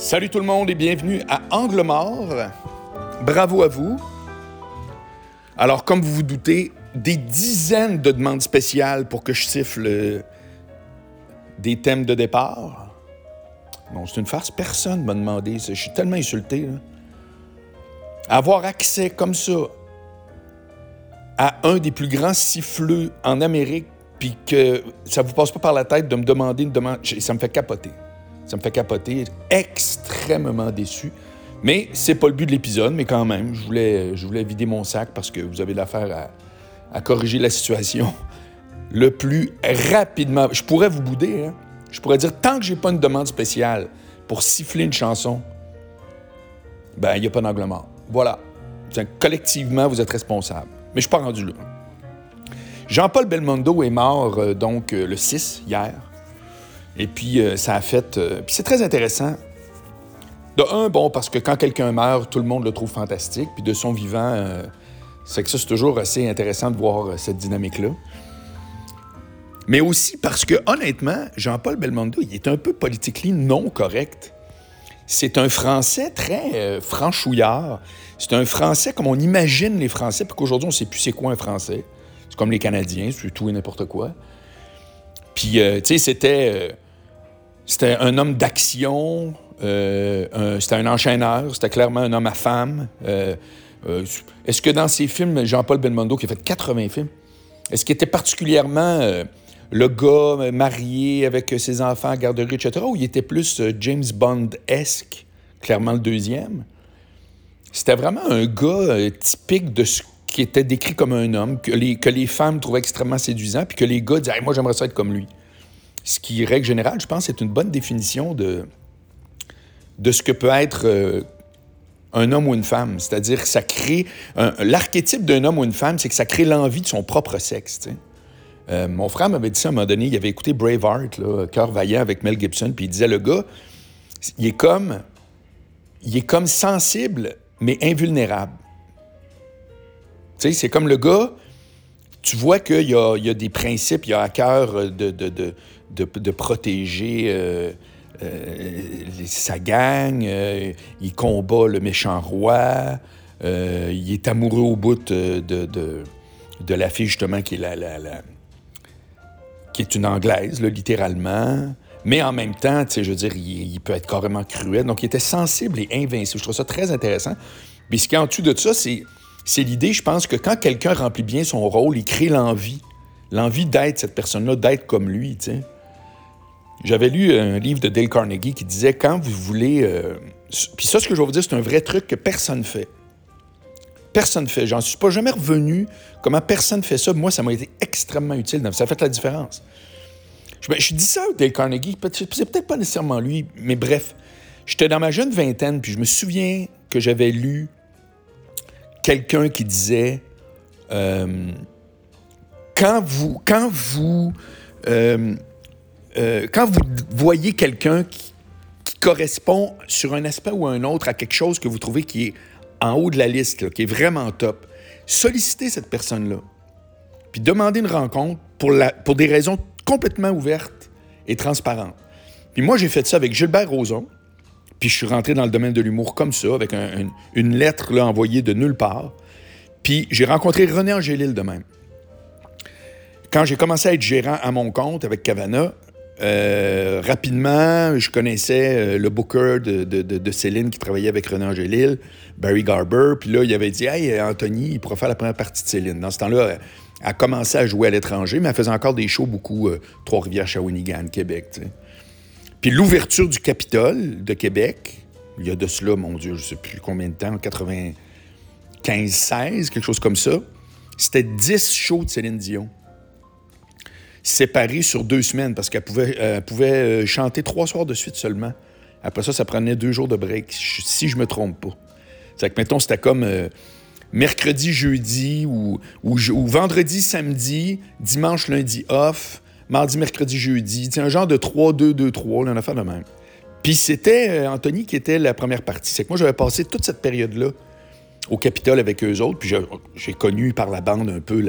Salut tout le monde et bienvenue à Angle mort. Bravo à vous. Alors, comme vous vous doutez, des dizaines de demandes spéciales pour que je siffle des thèmes de départ. Non, c'est une farce. Personne ne m'a demandé ça. Je suis tellement insulté. Là. Avoir accès comme ça à un des plus grands siffleux en Amérique, puis que ça vous passe pas par la tête de me demander une demande, ça me fait capoter. Ça me fait capoter, extrêmement déçu. Mais c'est pas le but de l'épisode, mais quand même, je voulais vider mon sac parce que vous avez l'affaire à corriger la situation le plus rapidement. Je pourrais vous bouder, hein? Je pourrais dire, tant que j'ai pas une demande spéciale pour siffler une chanson, ben, il n'y a pas d'angle mort. Voilà. Collectivement, vous êtes responsables. Mais je suis pas rendu là. Jean-Paul Belmondo est mort, le 6, hier. Et puis, ça a fait... puis c'est très intéressant. De un, parce que quand quelqu'un meurt, tout le monde le trouve fantastique. Puis de son vivant, c'est que ça, c'est toujours assez intéressant de voir cette dynamique-là. Mais aussi parce que, honnêtement, Jean-Paul Belmondo, il est un peu politiquement non correct. C'est un Français très franchouillard. C'est un Français comme on imagine les Français, puis qu'aujourd'hui, on ne sait plus c'est quoi un Français. C'est comme les Canadiens, c'est tout et n'importe quoi. Puis, tu sais, c'était un homme d'action, c'était un enchaîneur, c'était clairement un homme à femme. Est-ce que dans ses films, Jean-Paul Belmondo, qui a fait 80 films, est-ce qu'il était particulièrement le gars marié avec ses enfants à garderie, etc., ou il était plus James Bond-esque, clairement le deuxième? C'était vraiment un gars typique de ce qui était décrit comme un homme, que les femmes trouvaient extrêmement séduisant, puis que les gars disaient hey, « moi, j'aimerais ça être comme lui ». Ce qui, règle générale, je pense, est une bonne définition de ce que peut être un homme ou une femme. C'est-à-dire que ça crée... l'archétype d'un homme ou une femme, c'est que ça crée l'envie de son propre sexe. Mon frère m'avait dit ça à un moment donné, il avait écouté Braveheart, là, Cœur vaillant avec Mel Gibson, puis il disait, le gars, il est comme sensible, mais invulnérable. Tu sais, c'est comme le gars, tu vois qu'il y a des principes, il a à cœur de protéger sa gang, il combat le méchant roi, il est amoureux au bout de la fille, justement, qui est qui est une Anglaise, là, littéralement. Mais en même temps, tu sais, je veux dire, il peut être carrément cruel. Donc, il était sensible et invincible. Je trouve ça très intéressant. Puis ce qui est en dessous de ça, c'est l'idée, je pense, que quand quelqu'un remplit bien son rôle, il crée l'envie d'être cette personne-là, d'être comme lui, tu sais. J'avais lu un livre de Dale Carnegie qui disait, quand vous voulez... Puis ça, ce que je vais vous dire, c'est un vrai truc que personne fait. Personne fait. J'en suis pas jamais revenu. Comment personne fait ça? Moi, ça m'a été extrêmement utile. Ça a fait la différence. Je dis ça à Dale Carnegie, c'est peut-être pas nécessairement lui, mais bref. J'étais dans ma jeune vingtaine, puis je me souviens que j'avais lu quelqu'un qui disait quand vous voyez quelqu'un qui correspond sur un aspect ou un autre à quelque chose que vous trouvez qui est en haut de la liste, là, qui est vraiment top, sollicitez cette personne-là, puis demandez une rencontre pour des raisons complètement ouvertes et transparentes. Puis moi, j'ai fait ça avec Gilbert Rozon, puis je suis rentré dans le domaine de l'humour comme ça, avec une lettre là, envoyée de nulle part. Puis j'ai rencontré René Angélil de même. Quand j'ai commencé à être gérant à mon compte avec Cavana, rapidement, je connaissais le booker de Céline qui travaillait avec René Angélil, Barry Garber, puis là, il avait dit « Hey, Anthony, il pourrait faire la première partie de Céline. » Dans ce temps-là, elle a commencé à jouer à l'étranger, mais elle faisait encore des shows beaucoup Trois-Rivières, Shawinigan, Québec, tu sais. Puis l'ouverture du Capitole de Québec, il y a de cela, mon Dieu, je ne sais plus combien de temps, 95-16, quelque chose comme ça, c'était 10 shows de Céline Dion, séparés sur 2 semaines, parce qu'elle pouvait chanter 3 soirs de suite seulement. Après ça, ça prenait 2 jours de break, si je me trompe pas. C'est que, mettons, c'était comme mercredi, jeudi, ou vendredi, samedi, dimanche, lundi, off, mardi, mercredi, jeudi. C'est un genre de 3-2-2-3, une affaire de même. Puis c'était Anthony qui était la première partie. C'est que moi, j'avais passé toute cette période-là au Capitole avec eux autres, puis j'ai connu par la bande un peu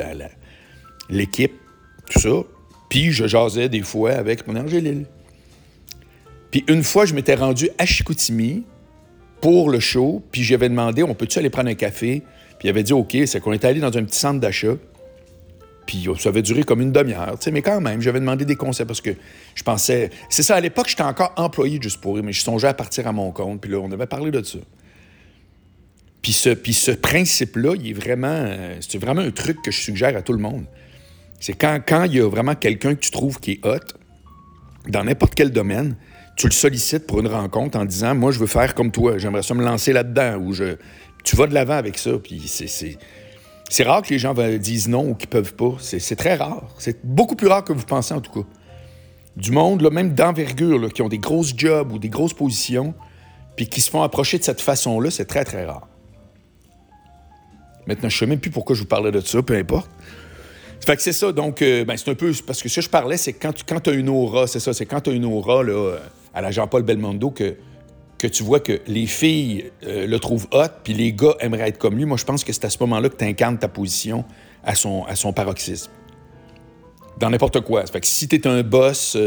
l'équipe, tout ça. Puis je jasais des fois avec mon Angélil. Puis une fois, je m'étais rendu à Chicoutimi pour le show, puis j'avais demandé, on peut-tu aller prendre un café? Puis il avait dit, OK, c'est qu'on était allé dans un petit centre d'achat. Puis ça avait duré comme une demi-heure, tu sais, mais quand même, j'avais demandé des conseils parce que je pensais... C'est ça, à l'époque, j'étais encore employé de Juste pour rire, mais je songeais à partir à mon compte, puis là, on avait parlé de ça. Puis ce principe-là, il est vraiment... c'est vraiment un truc que je suggère à tout le monde. C'est quand il y a vraiment quelqu'un que tu trouves qui est hot, dans n'importe quel domaine, tu le sollicites pour une rencontre en disant « Moi, je veux faire comme toi, j'aimerais ça me lancer là-dedans. » ou Tu vas de l'avant avec ça, puis c'est rare que les gens disent non ou qu'ils peuvent pas. C'est très rare. C'est beaucoup plus rare que vous pensez, en tout cas. Du monde, là, même d'envergure, là, qui ont des grosses jobs ou des grosses positions, puis qui se font approcher de cette façon-là, c'est très, très rare. Maintenant, je ne sais même plus pourquoi je vous parlais de ça, peu importe. Fait que c'est ça, donc, c'est un peu... Parce que ce que je parlais, c'est quand tu as une aura, c'est ça, c'est quand tu as une aura, là, à la Jean-Paul Belmondo, que tu vois que les filles le trouvent hot, puis les gars aimeraient être comme lui. Moi, je pense que c'est à ce moment-là que tu incarnes ta position à son paroxysme. Dans n'importe quoi. Fait que si tu es un boss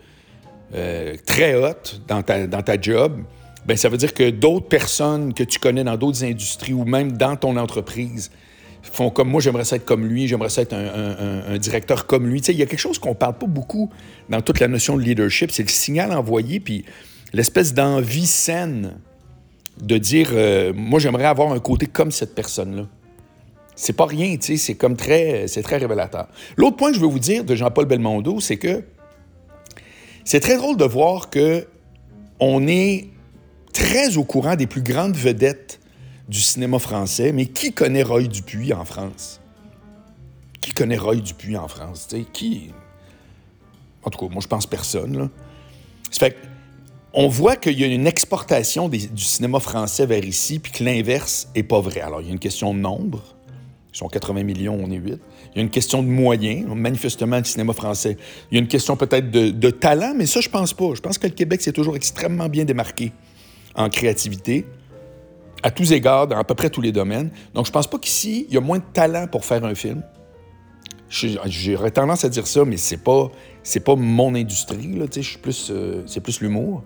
très hot dans ta job, ben ça veut dire que d'autres personnes que tu connais dans d'autres industries ou même dans ton entreprise font comme moi, j'aimerais ça être comme lui, j'aimerais ça être un directeur comme lui. Tu sais, il y a quelque chose qu'on parle pas beaucoup dans toute la notion de leadership, c'est le signal envoyé, puis l'espèce d'envie saine de dire moi, j'aimerais avoir un côté comme cette personne-là. C'est pas rien, tu sais, c'est très révélateur. L'autre point que je veux vous dire de Jean-Paul Belmondo, c'est que c'est très drôle de voir que on est très au courant des plus grandes vedettes du cinéma français, mais qui connaît Roy Dupuis en France? Qui connaît Roy Dupuis en France? Tu sais, qui? En tout cas, moi, je pense personne, là. Ça fait on voit qu'il y a une exportation du cinéma français vers ici, puis que l'inverse n'est pas vrai. Alors, il y a une question de nombre. Ils sont 80 millions, on est 8. Il y a une question de moyens. Manifestement, le cinéma français. Il y a une question peut-être de talent, mais ça, je pense pas. Je pense que le Québec s'est toujours extrêmement bien démarqué en créativité, à tous égards, dans à peu près tous les domaines. Donc, je pense pas qu'ici, il y a moins de talent pour faire un film. J'aurais tendance à dire ça, mais c'est pas mon industrie, là, tu sais, c'est plus l'humour.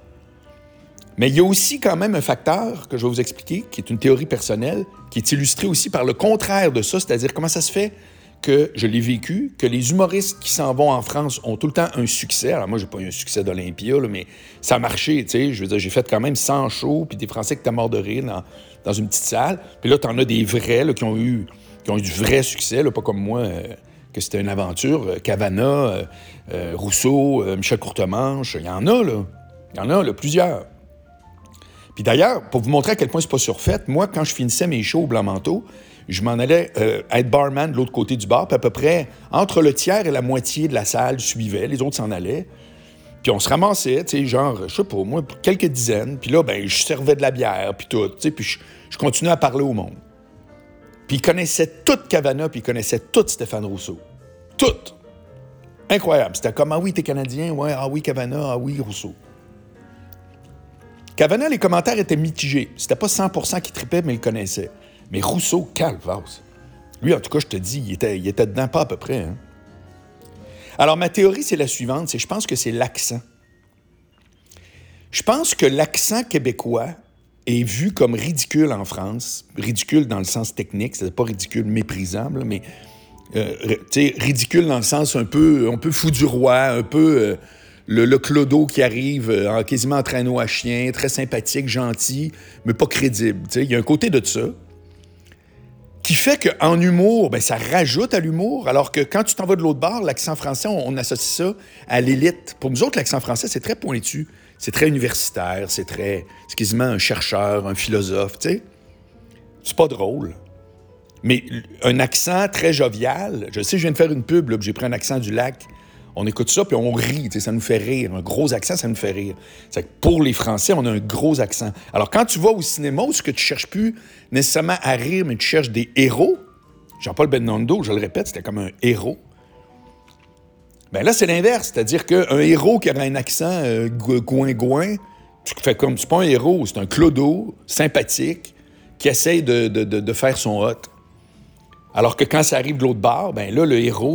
Mais il y a aussi quand même un facteur que je vais vous expliquer, qui est une théorie personnelle, qui est illustrée aussi par le contraire de ça, c'est-à-dire comment ça se fait que, je l'ai vécu, que les humoristes qui s'en vont en France ont tout le temps un succès. Alors moi, j'ai pas eu un succès d'Olympia, là, mais ça a marché, tu sais. Je veux dire, j'ai fait quand même 100 shows, puis des Français qui étaient morts de rire dans une petite salle. Puis là, t'en as des vrais là, qui ont eu du vrai succès, là, pas comme moi, que c'était une aventure. Cavana, Rousseau, Michel Courtemanche, il y en a, là, plusieurs. Puis d'ailleurs, pour vous montrer à quel point c'est pas surfait, moi, quand je finissais mes shows au Blanc-Manteau, je m'en allais être barman de l'autre côté du bar, puis à peu près entre le tiers et la moitié de la salle suivait, les autres s'en allaient. Puis on se ramassait, tu sais, genre, je sais pas, moi, quelques dizaines. Puis là, ben, je servais de la bière, puis tout, tu sais, puis je continuais à parler au monde. Puis ils connaissaient tout Cavana, puis ils connaissaient tout Stéphane Rousseau. Tout! Incroyable. C'était comme, ah oui, t'es Canadien, ouais, ah oui, Cavana, ah oui, Rousseau. Cavana, les commentaires étaient mitigés. C'était pas 100% qui tripait, mais il connaissait. Mais Rousseau, calvasse. Lui, en tout cas, je te dis, il était dedans pas à peu près. Hein. Alors, ma théorie, c'est la suivante, je pense que c'est l'accent. Je pense que l'accent québécois est vu comme ridicule en France. Ridicule dans le sens technique, c'est pas ridicule méprisable, mais ridicule dans le sens un peu fou du roi, un peu... Le clodo qui arrive quasiment en traîneau à chien, très sympathique, gentil, mais pas crédible. Il y a un côté de ça qui fait qu'en humour, ben, ça rajoute à l'humour, alors que quand tu t'en vas de l'autre bord, l'accent français, on associe ça à l'élite. Pour nous autres, l'accent français, c'est très pointu, c'est très universitaire, c'est quasiment un chercheur, un philosophe, tu sais. C'est pas drôle. Mais un accent très jovial, je sais, je viens de faire une pub, là, j'ai pris un accent du lac. On écoute ça, puis on rit, ça nous fait rire. Un gros accent, ça nous fait rire. C'est que pour les Français, on a un gros accent. Alors, quand tu vas au cinéma, où ce que tu cherches plus nécessairement à rire, mais tu cherches des héros, Jean-Paul Belmondo, je le répète, c'était comme un héros. Bien là, c'est l'inverse. C'est-à-dire qu'un héros qui aurait un accent gouin-gouin, tu fais comme, c'est pas un héros, c'est un clodo, sympathique, qui essaye de faire son hot. Alors que quand ça arrive de l'autre bord, bien là, le héros...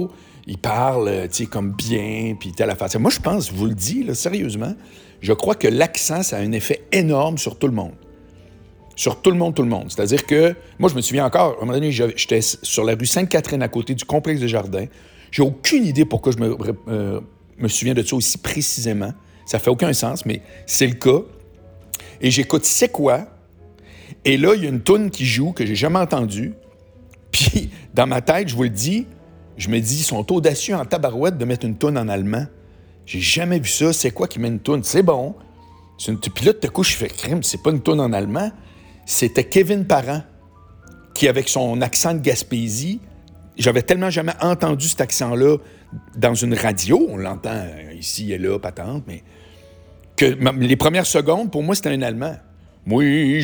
il parle, tu sais, comme bien, puis telle affaire. Moi, je pense, je vous le dis, là, sérieusement, je crois que l'accent, ça a un effet énorme sur tout le monde. Sur tout le monde, tout le monde. C'est-à-dire que, moi, je me souviens encore, à un moment donné, j'étais sur la rue Sainte-Catherine, à côté du complexe de jardins. J'ai aucune idée pourquoi je me souviens de ça aussi précisément. Ça fait aucun sens, mais c'est le cas. Et j'écoute C'est quoi? Et là, il y a une toune qui joue que j'ai jamais entendue. Puis, dans ma tête, je vous le dis, je me dis, ils sont audacieux en tabarouette de mettre une toune en allemand. J'ai jamais vu ça. C'est quoi qui met une toune? C'est bon. Puis là, tout à coup, je fais crime. C'est pas une toune en allemand. C'était Kevin Parent qui, avec son accent de Gaspésie, j'avais tellement jamais entendu cet accent-là dans une radio. On l'entend ici et là, patente, mais que les premières secondes, pour moi, c'était un Allemand. Oui,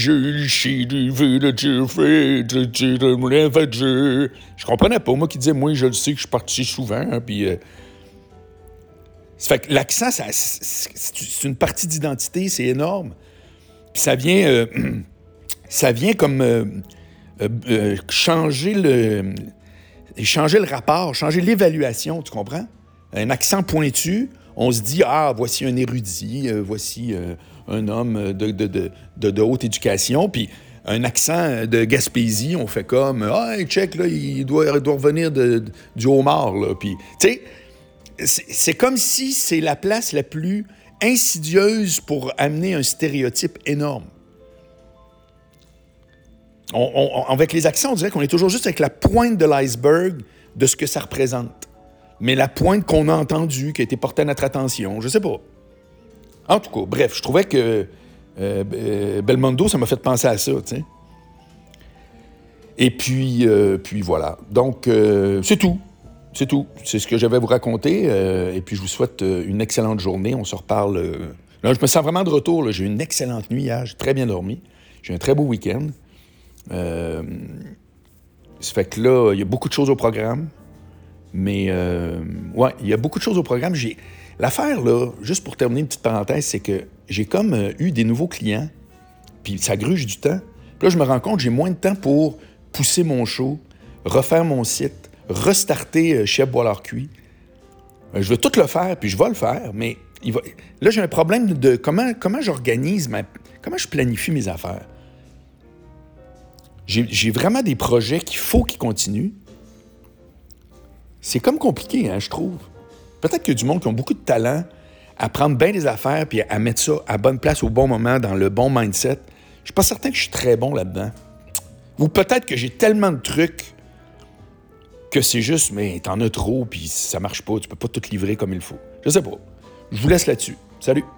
je comprenais pas. Moi qui disais, moi, je le sais que je suis parti souvent. Hein, puis, ça fait que l'accent, c'est une partie d'identité, c'est énorme. Puis ça vient comme changer le rapport, changer l'évaluation, tu comprends? Un accent pointu, on se dit, voici un érudit, voici un homme de haute éducation, puis un accent de Gaspésie, on fait comme, check, là, il doit revenir du homard, là. Puis, tu sais, c'est comme si c'est la place la plus insidieuse pour amener un stéréotype énorme. Avec les accents, on dirait qu'on est toujours juste avec la pointe de l'iceberg de ce que ça représente. Mais la pointe qu'on a entendue, qui a été portée à notre attention, je sais pas. En tout cas, bref, je trouvais que Belmondo, ça m'a fait penser à ça, tu sais. Et puis voilà. Donc, c'est tout. C'est tout. C'est ce que j'avais à vous raconter. Et puis, je vous souhaite une excellente journée. On se reparle. Là, je me sens vraiment de retour. Là. J'ai eu une excellente nuit hier. J'ai très bien dormi. J'ai eu un très beau week-end. Ça fait que là, il y a beaucoup de choses au programme. Mais, ouais, il y a beaucoup de choses au programme. L'affaire, là, juste pour terminer une petite parenthèse, c'est que j'ai comme eu des nouveaux clients. Puis ça gruge du temps. Puis là, je me rends compte que j'ai moins de temps pour pousser mon show, refaire mon site, restarter Chef Bois-Lard-Cuit. Je veux tout le faire, puis je vais le faire, mais là, j'ai un problème de comment j'organise, comment je planifie mes affaires. J'ai vraiment des projets qu'il faut qu'ils continuent. C'est comme compliqué, hein, je trouve. Peut-être qu'il y a du monde qui ont beaucoup de talent à prendre bien des affaires puis à mettre ça à bonne place au bon moment, dans le bon mindset. Je suis pas certain que je suis très bon là-dedans. Ou peut-être que j'ai tellement de trucs que c'est juste, mais t'en as trop, puis ça marche pas, tu peux pas tout livrer comme il faut. Je sais pas. Je vous laisse là-dessus. Salut!